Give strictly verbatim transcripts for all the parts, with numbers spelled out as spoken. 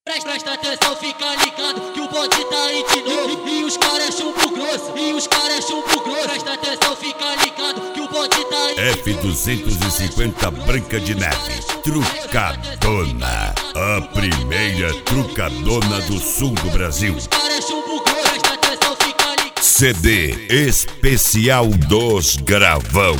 Presta atenção, fica ligado que o bonde tá aí de novo. E os caras é chumbo grosso, e os caras é chumbo grosso. Presta atenção, fica ligado que o bonde tá aí de novo. F duzentos e cinquenta Branca de Neve, trucadona. A primeira trucadona do sul do Brasil. Os caras é chumbo grosso, presta atenção, fica ligado. C D especial dos Gravão.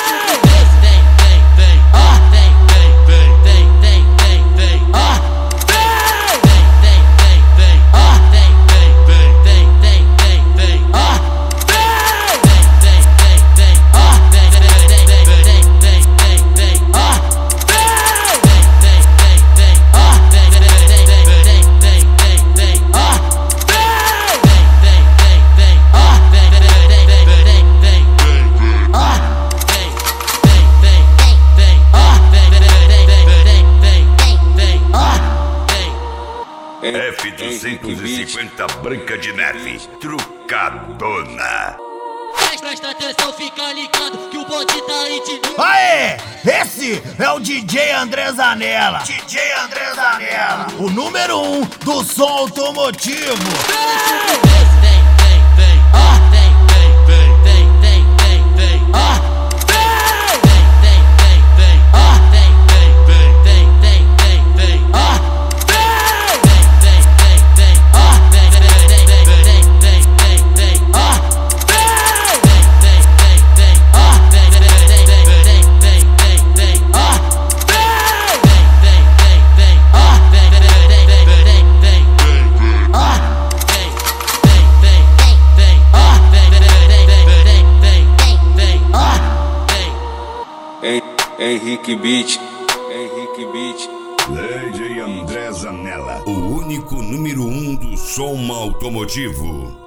F duzentos e cinquenta Branca de Neve, trucadona. Presta atenção, fica ligado que o bonde tá aí de novo. Aê! Esse é o D J André Zanella. D J André Zanella, o número um do som automotivo. Henrique Beat, Henrique Beat. D J André Zanella, o único número um do som automotivo.